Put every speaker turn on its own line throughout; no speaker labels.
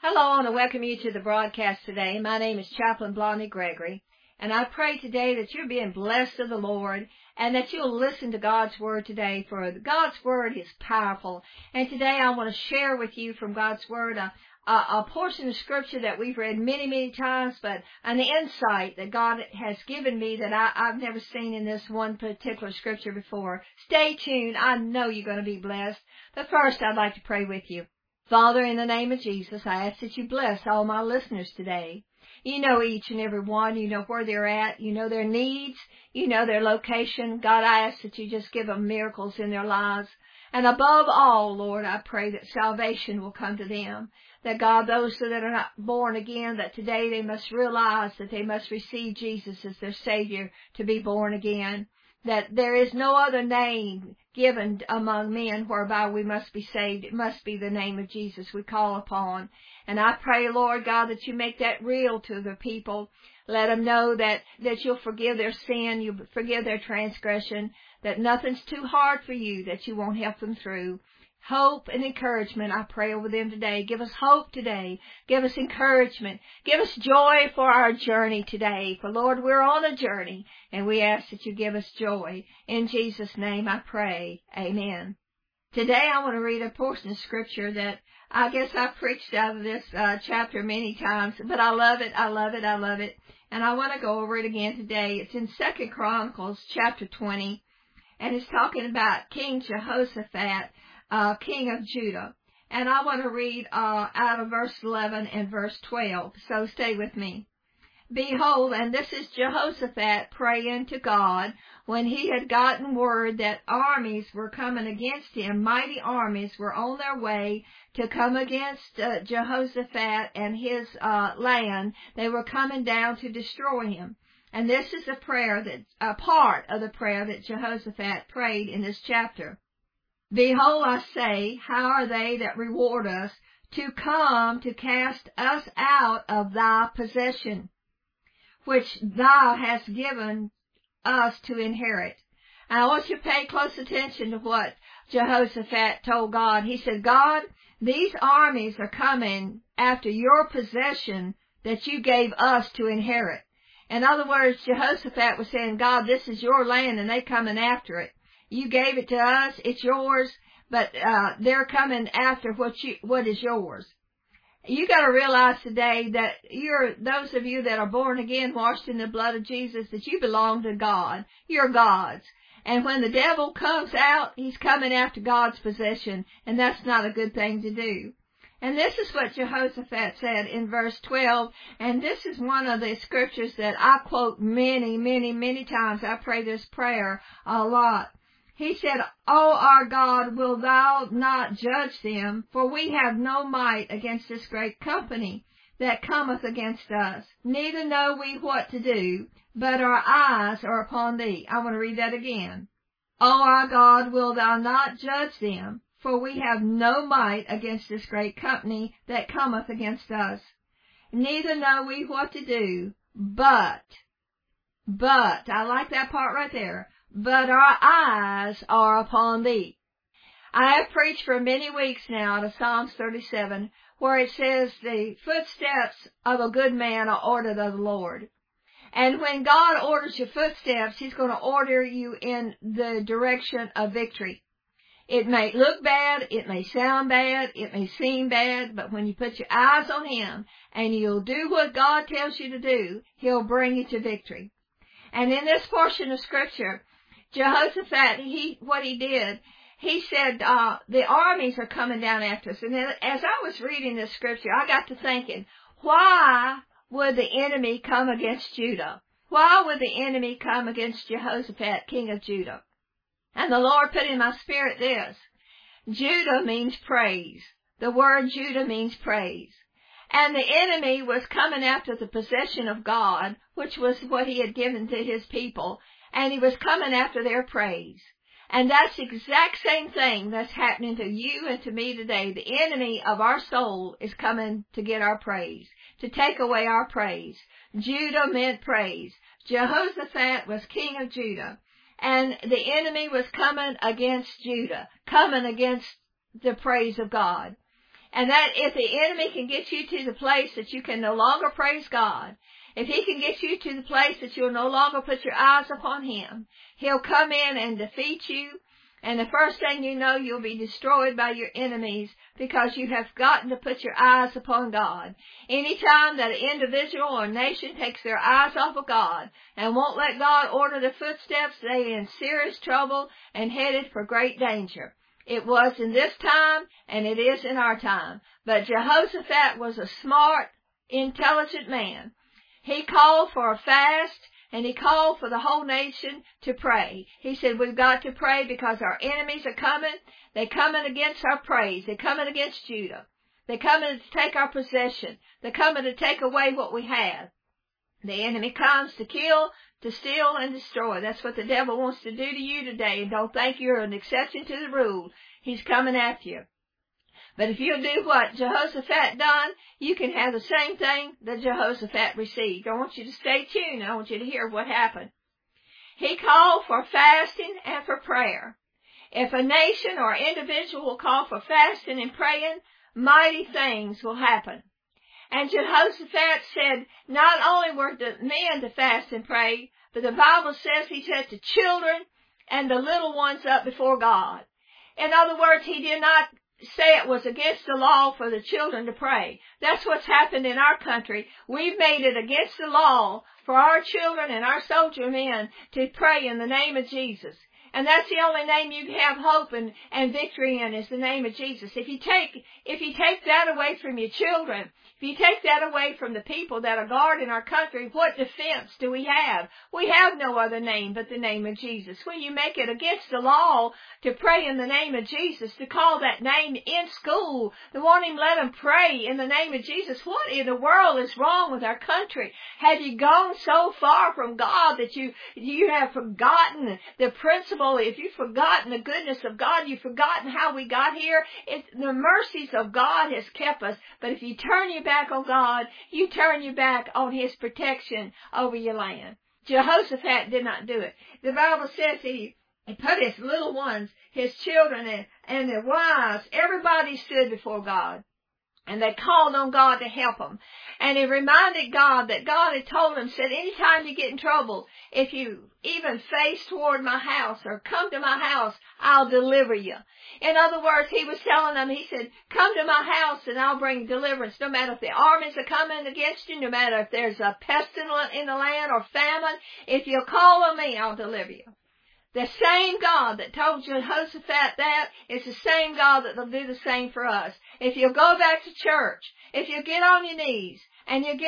Hello, I want to welcome you to the broadcast today. My name is Chaplain Blondie Gregory, and I pray today that you're being blessed of the Lord and that you'll listen to God's Word today, for God's Word is powerful. And today I want to share with you from God's Word a portion of Scripture that we've read many, many times, but an insight that God has given me that I've never seen in this one particular Scripture before. Stay tuned. I know you're going to be blessed. But first, I'd like to pray with you. Father, in the name of Jesus, I ask that you bless all my listeners today. You know each and every one. You know where they're at. You know their needs. You know their location. God, I ask that you just give them miracles in their lives. And above all, Lord, I pray that salvation will come to them. That, God, those that are not born again, that today they must realize that they must receive Jesus as their Savior to be born again. That there is no other name given among men whereby we must be saved. It must be the name of Jesus we call upon. And I pray, Lord God, that you make that real to the people. Let them know that you'll forgive their sin, you'll forgive their transgression, that nothing's too hard for you, that you won't help them through. Hope and encouragement, I pray over them today. Give us hope today. Give us encouragement. Give us joy for our journey today. For, Lord, we're on a journey, and we ask that you give us joy. In Jesus' name I pray. Amen. Today I want to read a portion of Scripture that I guess I've preached out of this chapter many times, but I love it, I love it, I love it. And I want to go over it again today. It's in 2 Chronicles chapter 20, and it's talking about King Jehoshaphat, king of Judah. And I want to read out of verse 11 and verse 12, so stay with me. Behold, and this is Jehoshaphat praying to God when he had gotten word that armies were coming against him. Mighty armies were on their way to come against Jehoshaphat and his land. They were coming down to destroy him. And this is a part of the prayer that Jehoshaphat prayed in this chapter. Behold, I say, how are they that reward us to come to cast us out of thy possession, which thou hast given us to inherit? And I want you to pay close attention to what Jehoshaphat told God. He said, God, these armies are coming after your possession that you gave us to inherit. In other words, Jehoshaphat was saying, God, this is your land and they're coming after it. You gave it to us, it's yours, but they're coming after what is yours. You got to realize today that those of you that are born again, washed in the blood of Jesus, that you belong to God. You're God's. And when the devil comes out, he's coming after God's possession, and that's not a good thing to do. And this is what Jehoshaphat said in verse 12, and this is one of the scriptures that I quote many, many, many times. I pray this prayer a lot. He said, O our God, wilt thou not judge them? For we have no might against this great company that cometh against us. Neither know we what to do, but our eyes are upon thee. I want to read that again. O our God, wilt thou not judge them? For we have no might against this great company that cometh against us. Neither know we what to do, but, I like that part right there, but our eyes are upon thee. I have preached for many weeks now out of Psalms 37, where it says the footsteps of a good man are ordered of the Lord. And when God orders your footsteps, he's going to order you in the direction of victory. It may look bad, it may sound bad, it may seem bad, but when you put your eyes on him and you'll do what God tells you to do, he'll bring you to victory. And in this portion of Scripture, Jehoshaphat, what he did, he said, the armies are coming down after us. And as I was reading this Scripture, I got to thinking, why would the enemy come against Judah? Why would the enemy come against Jehoshaphat, king of Judah? And the Lord put in my spirit this. Judah means praise. The word Judah means praise. And the enemy was coming after the possession of God, which was what he had given to his people, and he was coming after their praise. And that's the exact same thing that's happening to you and to me today. The enemy of our soul is coming to get our praise, to take away our praise. Judah meant praise. Jehoshaphat was king of Judah. And the enemy was coming against Judah, coming against the praise of God. And that if the enemy can get you to the place that you can no longer praise God, if he can get you to the place that you'll no longer put your eyes upon him, he'll come in and defeat you. And the first thing you know, you'll be destroyed by your enemies because you have gotten to put your eyes upon God. Anytime that an individual or nation takes their eyes off of God and won't let God order their footsteps, they are in serious trouble and headed for great danger. It was in this time, and it is in our time. But Jehoshaphat was a smart, intelligent man. He called for a fast, and he called for the whole nation to pray. He said, we've got to pray because our enemies are coming. They're coming against our praise. They're coming against Judah. They're coming to take our possession. They're coming to take away what we have. The enemy comes to kill, to steal, and destroy. That's what the devil wants to do to you today. And don't think you're an exception to the rule. He's coming after you. But if you do what Jehoshaphat done, you can have the same thing that Jehoshaphat received. I want you to stay tuned. I want you to hear what happened. He called for fasting and for prayer. If a nation or individual will call for fasting and praying, mighty things will happen. And Jehoshaphat said not only were the men to fast and pray, but the Bible says he set the children and the little ones up before God. In other words, he did not say it was against the law for the children to pray. That's what's happened in our country. We've made it against the law for our children and our soldier men to pray in the name of Jesus. And that's the only name you have hope and victory in is the name of Jesus. If you take that away from your children, if you take that away from the people that are guarding our country, what defense do we have? We have no other name but the name of Jesus. When you make it against the law to pray in the name of Jesus, to call that name in school, to want him let them pray in the name of Jesus, what in the world is wrong with our country? Have you gone so far from God that you have forgotten the principle? If you've forgotten the goodness of God, you've forgotten how we got here. The mercies of God has kept us. But if you turn your back on God, you turn your back on his protection over your land. Jehoshaphat did not do it. The Bible says he put his little ones, his children and their wives, everybody stood before God. And they called on God to help them. And he reminded God that God had told him, said, anytime you get in trouble, if you even face toward my house or come to my house, I'll deliver you. In other words, he was telling them, he said, come to my house and I'll bring deliverance. No matter if the armies are coming against you, no matter if there's a pestilence in the land or famine, if you'll call on me, I'll deliver you. The same God that told Jehoshaphat that is the same God that will do the same for us. If you go back to church, if you get on your knees and you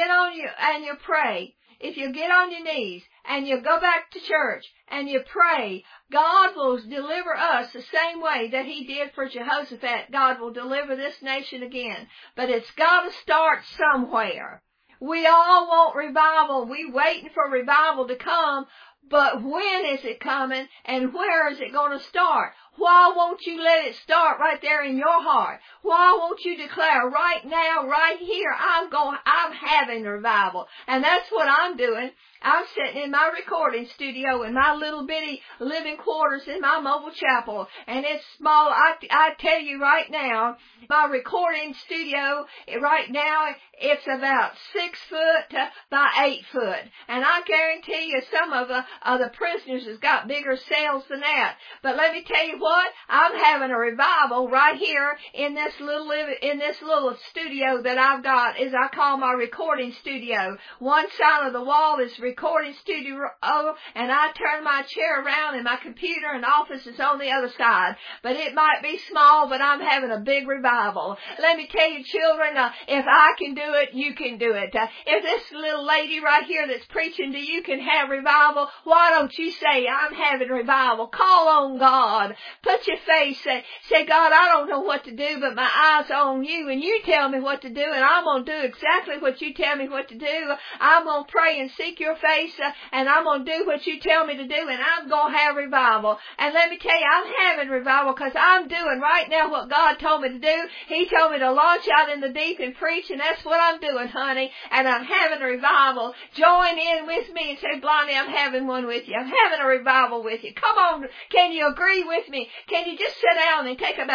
pray, if you get on your knees and you go back to church and you pray, God will deliver us the same way that he did for Jehoshaphat. God will deliver this nation again. But it's got to start somewhere. We all want revival. We're waiting for revival to come. But when is it coming and where is it going to start? Why won't you let it start right there in your heart? Why won't you declare right now, right here, I'm having revival. And that's what I'm doing. I'm sitting in my recording studio in my little bitty living quarters in my mobile chapel. And it's small. I tell you right now, my recording studio right now, it's about 6 foot by 8 foot. And I guarantee you some of the prisoners has got bigger cells than that. But let me tell you what, I'm having a revival right here in this little studio that I've got, as I call my recording studio. One side of the wall is recording studio, and I turn my chair around and my computer and office is on the other side. But it might be small, but I'm having a big revival. Let me tell you, children, if I can do it, you can do it. If this little lady right here that's preaching to you can have revival, why don't you say, I'm having revival? Call on God. Put your face, say, God, I don't know what to do, but my eyes are on you, and you tell me what to do, and I'm going to do exactly what you tell me what to do. I'm going to pray and seek your face, and I'm going to do what you tell me to do, and I'm going to have revival. And let me tell you, I'm having revival because I'm doing right now what God told me to do. He told me to launch out in the deep and preach, and that's what I'm doing, honey, and I'm having a revival. Join in with me and say, Blondie, I'm having one with you. I'm having a revival with you. Come on, can you agree with me? Can you just sit down and take about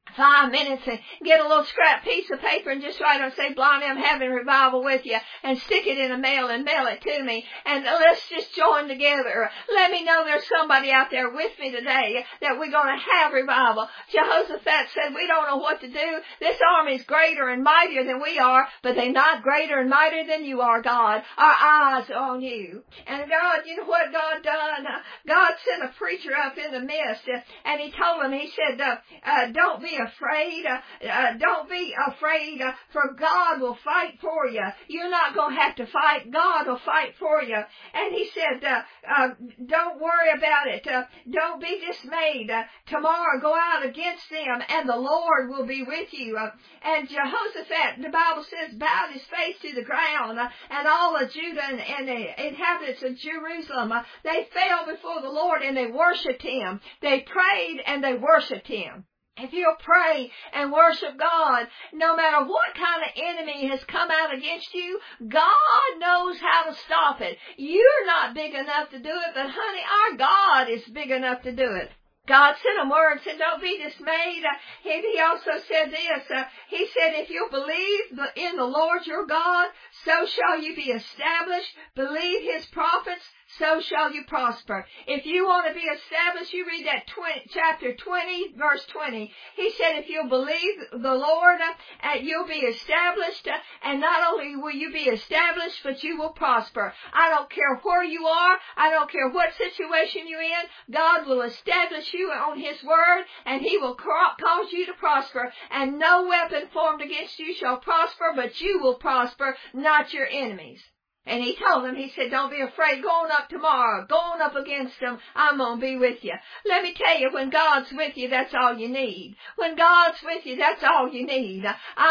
5 minutes and get a little scrap piece of paper and just write and say, Blondie, I'm having revival with you, and stick it in a mail and mail it to me, and let's just join together. Let me know there's somebody out there with me today that we're going to have revival. Jehoshaphat said, we don't know what to do. This army's greater and mightier than we are, but they're not greater and mightier than you are, God. Our eyes are on you. And God, you know what God done? God sent a preacher up in the midst, and he told him, he said, don't be afraid. Don't be afraid, for God will fight for you. You're not going to have to fight. God will fight for you. And he said, don't worry about it. Don't be dismayed. Tomorrow go out against them, and the Lord will be with you. And Jehoshaphat, the Bible says, bowed his face to the ground, and all of Judah and the inhabitants of Jerusalem, they fell before the Lord and they worshiped him. They prayed and they worshiped him. If you'll pray and worship God, no matter what kind of enemy has come out against you, God knows how to stop it. You're not big enough to do it, but honey, our God is big enough to do it. God sent a word and said, don't be dismayed. He also said this. He said, if you believe in the Lord your God, so shall you be established. Believe his prophets, so shall you prosper. If you want to be established, you read that chapter 20, verse 20. He said, if you believe the Lord, you'll be established, and not only will you be established, but you will prosper. I don't care where you are. I don't care what situation you're in. God will establish you on his word, and he will cause you to prosper. And no weapon formed against you shall prosper, but you will prosper, not your enemies. And he told them, he said, don't be afraid. Go on up tomorrow. Go on up against them. I'm going to be with you. Let me tell you, when God's with you, that's all you need. When God's with you, that's all you need.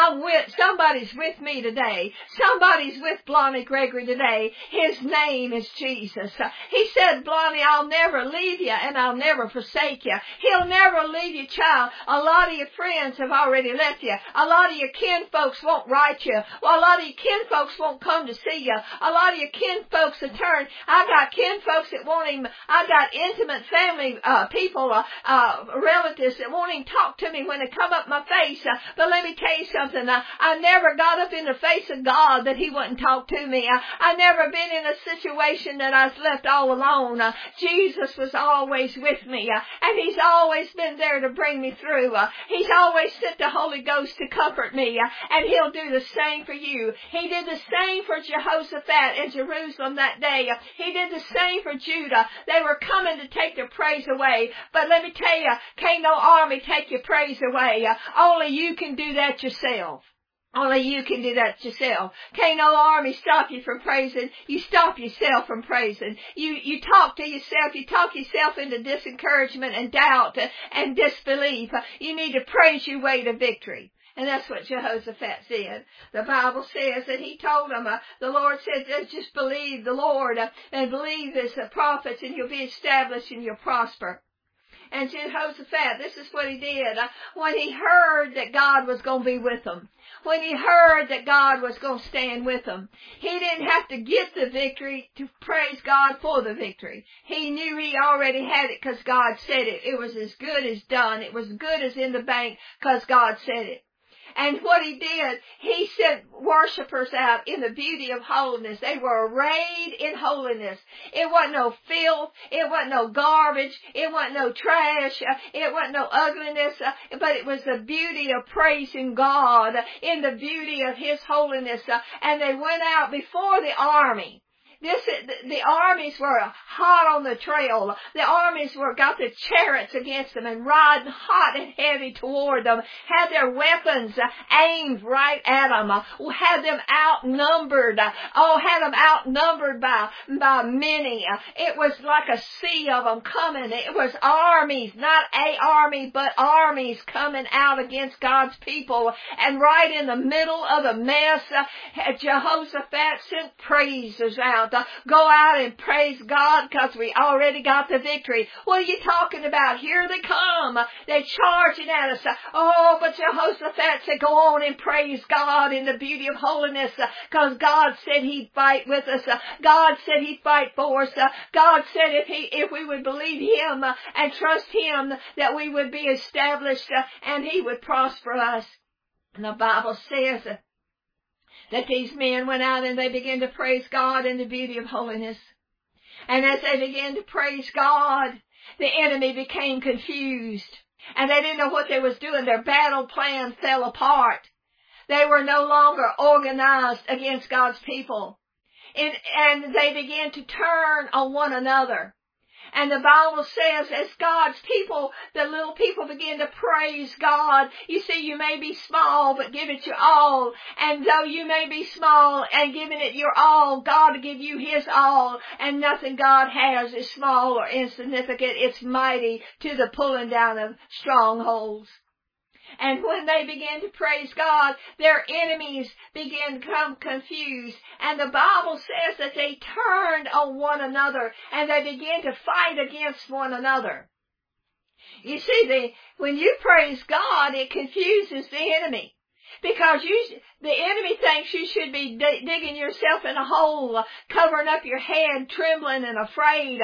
Somebody's with me today. Somebody's with Blondie Gregory today. His name is Jesus. He said, Blondie, I'll never leave you and I'll never forsake you. He'll never leave you, child. A lot of your friends have already left you. A lot of your kin folks won't write you. Well, a lot of your kin folks won't come to see you. A lot of your kin folks have turned. I got kin folks that won't even, I got intimate family people, relatives that won't even talk to me when they come up my face. But let me tell you something. I never got up in the face of God that he wouldn't talk to me. I never been in a situation that I was left all alone. Jesus was always with me. And he's always been there to bring me through. He's always sent the Holy Ghost to comfort me. And he'll do the same for you. He did the same for Jehoshaphat in Jerusalem that day. He did the same for Judah. They were coming to take their praise away. But let me tell you, can't no army take your praise away. Only you can do that yourself. Only you can do that yourself. Can't no army stop you from praising. You stop yourself from praising. You talk to yourself. You talk yourself into disencouragement and doubt and disbelief. You need to praise your way to victory. And that's what Jehoshaphat said. The Bible says that he told them, the Lord said, just believe the Lord and believe his prophets and you'll be established and you'll prosper. And Jehoshaphat, this is what he did. When he heard that God was going to be with him, when he heard that God was going to stand with him, he didn't have to get the victory to praise God for the victory. He knew he already had it because God said it. It was as good as done. It was good as in the bank because God said it. And what he did, he sent worshipers out in the beauty of holiness. They were arrayed in holiness. It wasn't no filth. It wasn't no garbage. It wasn't no trash. It wasn't no ugliness. But it was the beauty of praising God in the beauty of his holiness. And they went out before the army. The armies were hot on the trail. The armies got the chariots against them and riding hot and heavy toward them, had their weapons aimed right at them, had them outnumbered, by many. It was like a sea of them coming. It was armies, not a army, but armies coming out against God's people. And right in the middle of the mess, Jehoshaphat sent praisers out. about go out and praise God because we already got the victory. What are you talking about? Here they come. They're charging at us. Oh, but Jehoshaphat said, go on and praise God in the beauty of holiness because God said He'd fight with us. God said He'd fight for us. God said if we would believe Him and trust Him that we would be established and He would prosper us. And the Bible says that these men went out and they began to praise God in the beauty of holiness. And as they began to praise God, the enemy became confused. And they didn't know what they was doing. Their battle plan fell apart. They were no longer organized against God's people. And they began to turn on one another. And the Bible says as God's people, the little people begin to praise God. You see, you may be small, but give it your all. And though you may be small and giving it your all, God will give you His all. And nothing God has is small or insignificant. It's mighty to the pulling down of strongholds. And when they began to praise God, their enemies began to become confused. And the Bible says that they turned on one another and they began to fight against one another. You see, when you praise God, it confuses the enemy. Because the enemy thinks you should be digging yourself in a hole, covering up your head, trembling and afraid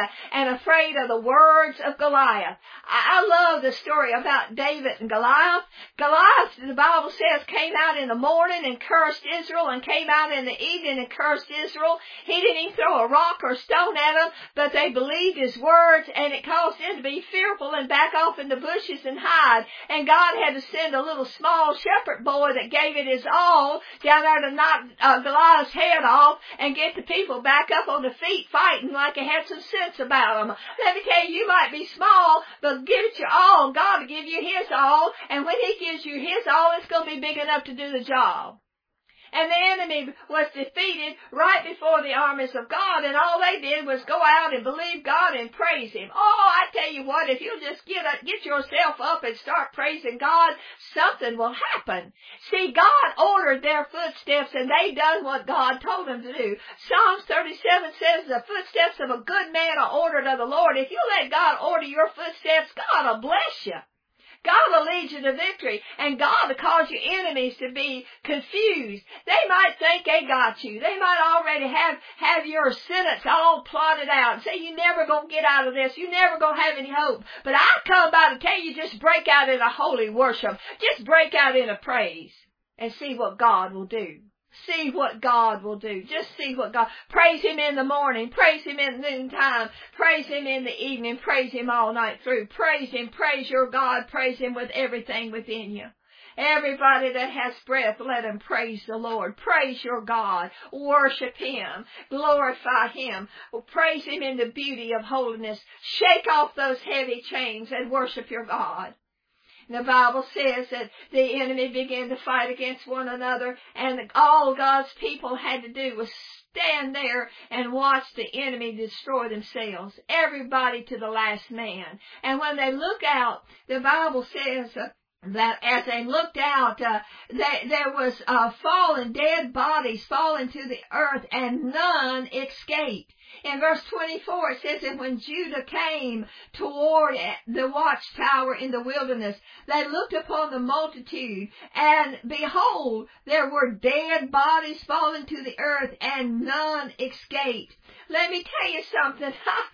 of the words of Goliath. I love the story about David and Goliath. Goliath, the Bible says, came out in the morning and cursed Israel and came out in the evening and cursed Israel. He didn't even throw a rock or stone at them, but they believed his words and it caused them to be fearful and back off in the bushes and hide. And God had to send a little small shepherd boy that gave it his all down there to knock Goliath's head off and get the people back up on their feet fighting like they had some sense about them. Let me tell you, you might be small, but give it your all. God will give you His all, and when He gives you His all, it's going to be big enough to do the job. And the enemy was defeated right before the armies of God, and all they did was go out and believe God and praise Him. Oh, I tell you what, if you'll just get yourself up and start praising God, something will happen. See, God ordered their footsteps, and they done what God told them to do. Psalms 37 says, the footsteps of a good man are ordered of the Lord. If you let God order your footsteps, God will bless you. God will lead you to victory, and God will cause your enemies to be confused. They might think they got you. They might already have your sentence all plotted out and say you're never going to get out of this. You're never going to have any hope. But I come by to tell you, just break out in a holy worship. Just break out in a praise and see what God will do. See what God will do. Just see what God. Praise Him in the morning. Praise Him in noontime. Praise Him in the evening. Praise Him all night through. Praise Him. Praise your God. Praise Him with everything within you. Everybody that has breath, let them praise the Lord. Praise your God. Worship Him. Glorify Him. Praise Him in the beauty of holiness. Shake off those heavy chains and worship your God. The Bible says that the enemy began to fight against one another, and all God's people had to do was stand there and watch the enemy destroy themselves. Everybody to the last man. And when they look out, the Bible says that as they looked out, there was fallen dead bodies falling to the earth, and none escaped. In verse 24, it says that when Judah came toward the watchtower in the wilderness, they looked upon the multitude, and behold, there were dead bodies falling to the earth, and none escaped. Let me tell you something.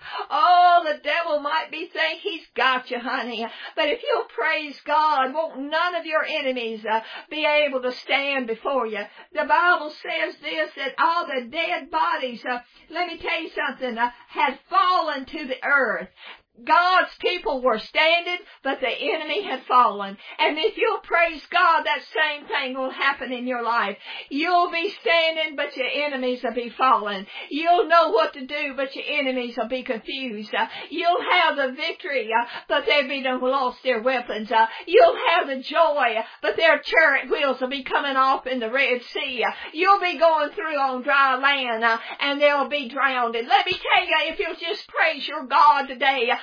Oh, the devil might be thinking he's got you, honey. But if you'll praise God, won't none of your enemies be able to stand before you. The Bible says this, that all the dead bodies, let me tell you something, had fallen to the earth. God's people were standing, but the enemy had fallen. And if you'll praise God, that same thing will happen in your life. You'll be standing, but your enemies will be falling. You'll know what to do, but your enemies will be confused. You'll have the victory, but they'll be lost their weapons. You'll have the joy, but their chariot wheels will be coming off in the Red Sea. You'll be going through on dry land, and they'll be drowned. And let me tell you, if you'll just praise your God today,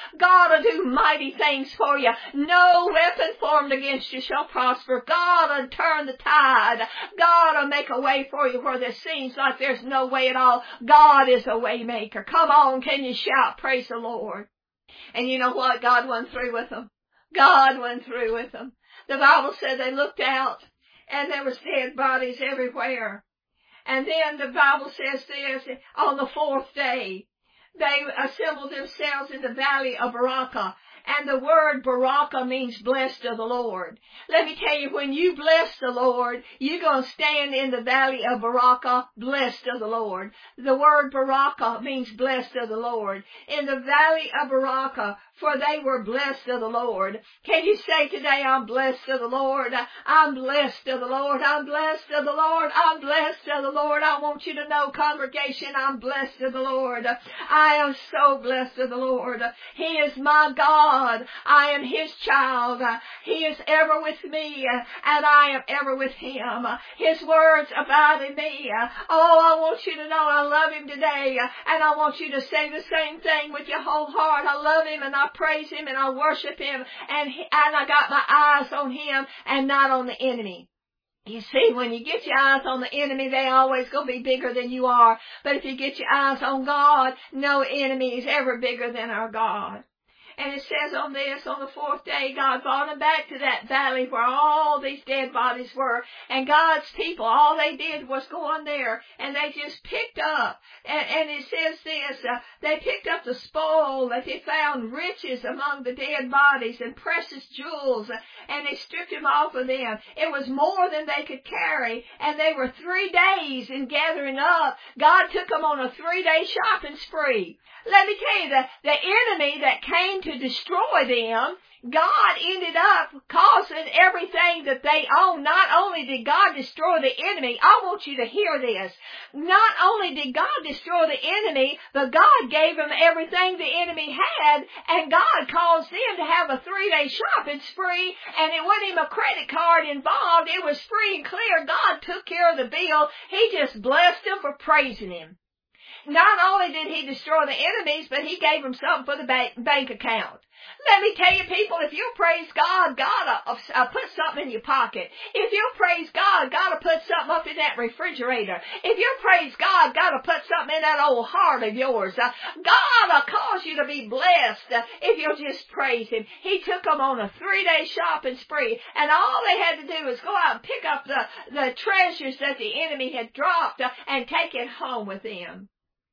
God will do mighty things for you. No weapon formed against you shall prosper. God will turn the tide. God will make a way for you where there seems like there's no way at all. God is a way maker. Come on, can you shout, praise the Lord? And you know what? God went through with them. God went through with them. The Bible said they looked out and there was dead bodies everywhere. And then the Bible says this, on the fourth day, they assembled themselves in the valley of Berachah. And the word Berachah means blessed of the Lord. Let me tell you, when you bless the Lord, you're going to stand in the valley of Berachah, blessed of the Lord. The word Berachah means blessed of the Lord. In the valley of Berachah, for they were blessed of the Lord. Can you say today, I'm blessed of the Lord? I'm blessed of the Lord. I'm blessed of the Lord. I'm blessed of the Lord. I want you to know, congregation, I'm blessed of the Lord. I am so blessed of the Lord. He is my God. I am His child. He is ever with me, and I am ever with Him. His words abide in me. Oh, I want you to know I love Him today, and I want you to say the same thing with your whole heart. I love Him, and I praise Him, and I worship Him, and I got my eyes on Him and not on the enemy. You see, when you get your eyes on the enemy, they always going to be bigger than you are. But if you get your eyes on God, no enemy is ever bigger than our God. And it says on this, on the fourth day, God brought them back to that valley where all these dead bodies were. And God's people, all they did was go on there, and they just picked up. And it says this, they picked up the spoil, that they found riches among the dead bodies and precious jewels, and they stripped them off of them. It was more than they could carry, and they were 3 days in gathering up. God took them on a 3-day shopping spree. Let me tell you, the enemy that came to destroy them, God ended up causing everything that they own. Not only did God destroy the enemy, I want you to hear this. Not only did God destroy the enemy, but God gave them everything the enemy had, and God caused them to have a 3-day shopping spree, and it wasn't even a credit card involved. It was free and clear. God took care of the bill. He just blessed them for praising Him. Not only did He destroy the enemies, but He gave them something for the bank account. Let me tell you, people, if you praise God, God will put something in your pocket. If you praise God, God will put something up in that refrigerator. If you praise God, God will put something in that old heart of yours. God will cause you to be blessed if you'll just praise Him. He took them on a 3-day shopping spree, and all they had to do was go out and pick up the treasures that the enemy had dropped and take it home with them.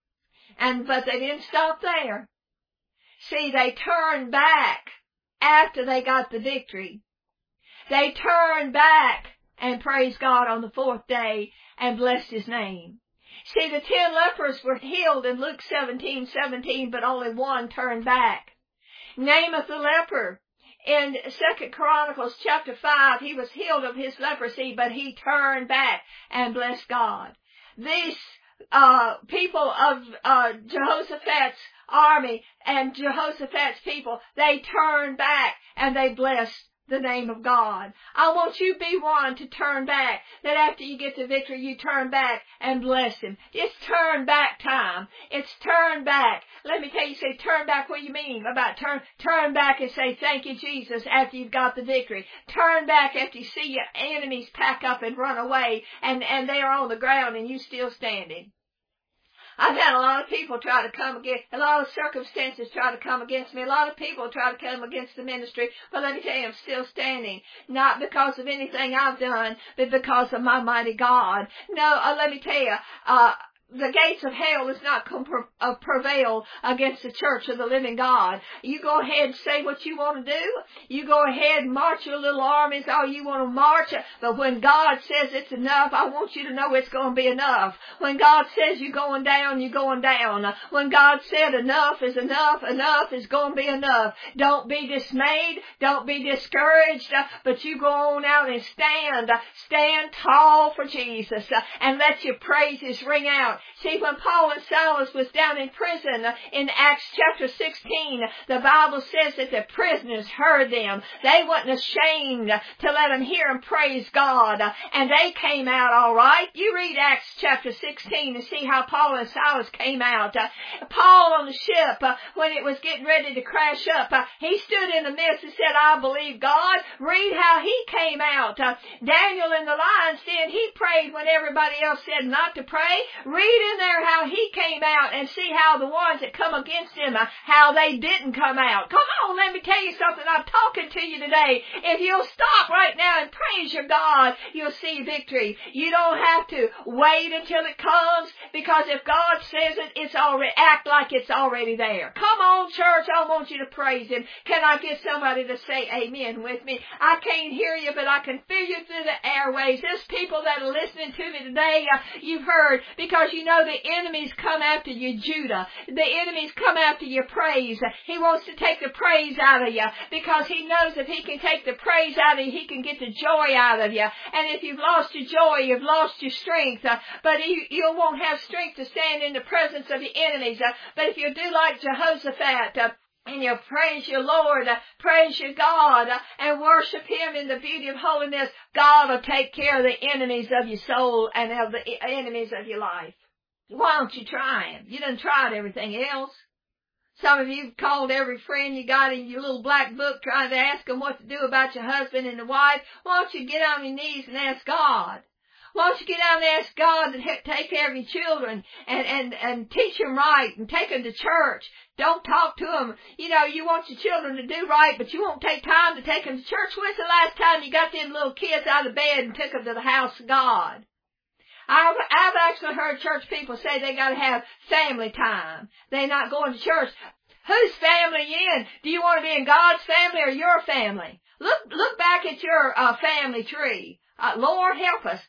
But they didn't stop there. See, they turned back after they got the victory. They turned back and praised God on the 4th day and blessed His name. See, the 10 lepers were healed in Luke 17:17, but only one turned back. Naaman the leper, in 2 Chronicles chapter 5, he was healed of his leprosy, but he turned back and blessed God. These people of Jehoshaphat's army and Jehoshaphat's people, they turned back and they blessed the name of God. I want you to be one to turn back, that after you get the victory, you turn back and bless Him. It's turn back time. It's turn back. Let me tell you, say turn back. What do you mean about turn back and say thank you, Jesus, after you've got the victory. Turn back after you see your enemies pack up and run away, and they are on the ground and you still standing. I've had a lot of people try to come against, a lot of circumstances try to come against me. A lot of people try to come against the ministry. But let me tell you, I'm still standing. Not because of anything I've done, but because of my mighty God. No, let me tell you, the gates of hell is not going to prevail against the church of the living God. You go ahead and say what you want to do. You go ahead and march your little armies all you want to march. But when God says it's enough, I want you to know it's going to be enough. When God says you're going down, you're going down. When God said enough is enough, enough is going to be enough. Don't be dismayed. Don't be discouraged. But you go on out and stand. Stand tall for Jesus. And let your praises ring out out. See, when Paul and Silas was down in prison in Acts chapter 16, the Bible says that the prisoners heard them. They wasn't ashamed to let them hear and praise God, and they came out all right. You read Acts chapter 16 and see how Paul and Silas came out. Paul on the ship, when it was getting ready to crash up, he stood in the midst and said, I believe God. Read how he came out. Daniel in the lion's den, he prayed when everybody else said not to pray. Read in there how he came out and see how the ones that come against him, how they didn't come out. Come on, let me tell you something. I'm talking to you today. If you'll stop right now and praise your God, you'll see victory. You don't have to wait until it comes, because if God says it, it's already, act like it's already there. Come on, church, I want you to praise him. Can I get somebody to say amen with me? I can't hear you, but I can feel you through the airways. There's people that are listening to me today, you've heard, because you know the enemies come after you, Judah. The enemies come after your praise. He wants to take the praise out of you, because he knows if he can take the praise out of you, he can get the joy out of you. And if you've lost your joy, you've lost your strength. But you won't have strength to stand in the presence of your enemies. But if you do like Jehoshaphat, and you praise your Lord, praise your God, and worship him in the beauty of holiness, God will take care of the enemies of your soul and of the enemies of your life. Why don't you try him? You done tried everything else. Some of you called every friend you got in your little black book trying to ask them what to do about your husband and the wife. Why don't you get on your knees and ask God? Why don't you get down and ask God to take care of your children and teach them right and take them to church? Don't talk to them. You know, you want your children to do right, but you won't take time to take them to church. When's the last time you got them little kids out of bed and took them to the house of God? I've actually heard church people say they got to have family time. They're not going to church. Whose family are you in? Do you want to be in God's family or your family? Look back at your family tree. Lord, help us.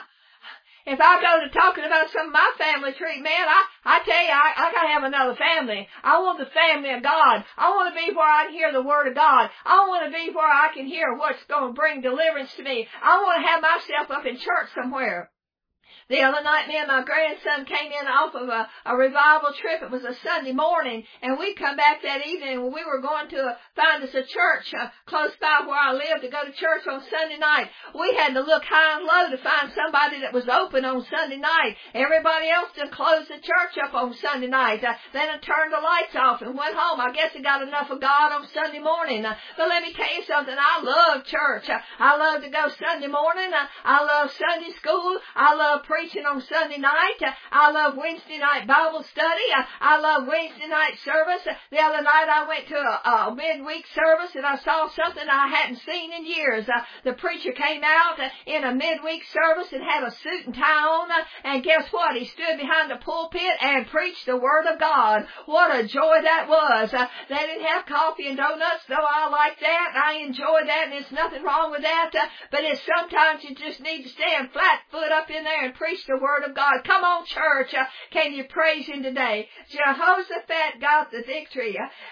If I go to talking about some of my family tree, man, I tell you, I gotta have another family. I want the family of God. I want to be where I can hear the word of God. I want to be where I can hear what's going to bring deliverance to me. I want to have myself up in church somewhere. The other night, me and my grandson came in off of a revival trip. It was a Sunday morning, and we come back that evening when we were going to find us a church close by where I live to go to church on Sunday night. We had to look high and low to find somebody that was open on Sunday night. Everybody else just closed the church up on Sunday night. Then I turned the lights off and went home. I guess I got enough of God on Sunday morning. But let me tell you something. I love church. I love to go Sunday morning. I love Sunday school. I love preaching on Sunday night. I love Wednesday night Bible study. I love Wednesday night service. The other night I went to a midweek service and I saw something I hadn't seen in years. The preacher came out in a midweek service and had a suit and tie on, and guess what? He stood behind the pulpit and preached the Word of God. What a joy that was. They didn't have coffee and donuts, though I like that. I enjoy that, and there's nothing wrong with that. But it's sometimes you just need to stand flat foot up in there and preach the Word of God. Come on, church. Can you praise him today? Jehoshaphat got the victory.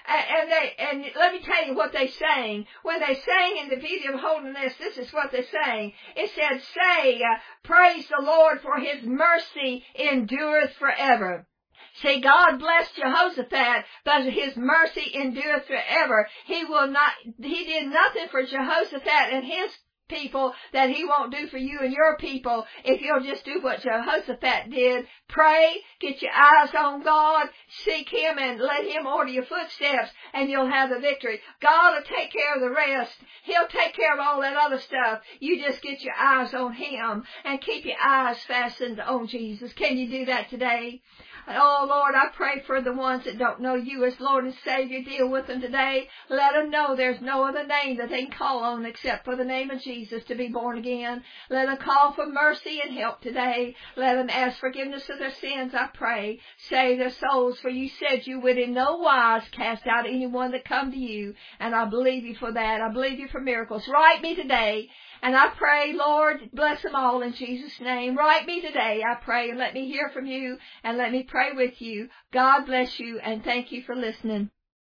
And let me tell you what they sang. When they sang in the beauty of holiness, this is what they sang. It said, say, praise the Lord, for his mercy endureth forever. See, God blessed Jehoshaphat, but his mercy endureth forever. He did nothing for Jehoshaphat and his people that he won't do for you and your people if you'll just do what Jehoshaphat did. Pray, get your eyes on God, seek him, and let him order your footsteps, and you'll have the victory. God will take care of the rest. He'll take care of all that other stuff. You just get your eyes on him and keep your eyes fastened on Jesus. Can you do that today? Oh, Lord, I pray for the ones that don't know you as Lord and Savior. Deal with them today. Let them know there's no other name that they can call on except for the name of Jesus to be born again. Let them call for mercy and help today. Let them ask forgiveness of their sins, I pray. Save their souls, for you said you would in no wise cast out anyone that come to you. And I believe you for that. I believe you for miracles. Write me today. And I pray, Lord, bless them all in Jesus' name. Write me today, I pray, and let me hear from you, and let me pray with you. God bless you, and thank you for listening.